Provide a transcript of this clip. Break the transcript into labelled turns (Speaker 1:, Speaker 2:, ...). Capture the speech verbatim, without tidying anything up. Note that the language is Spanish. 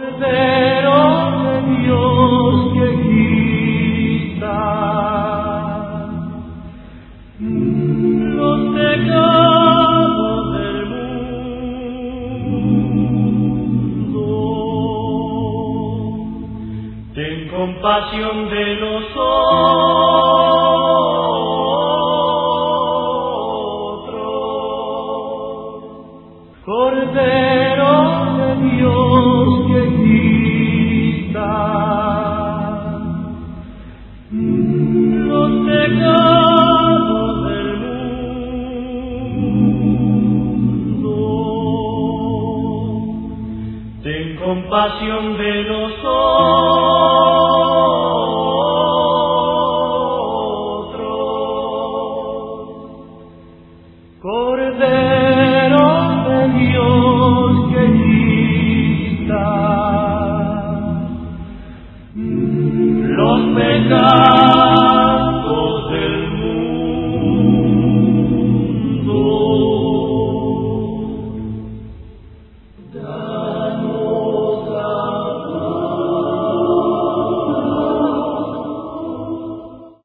Speaker 1: Cordero de Dios que quita los pecados del mundo, ten compasión de nosotros. Cordero de Dios que quita los pecados del mundo, ten compasión de nosotros. Cordero de Dios que quita los pecados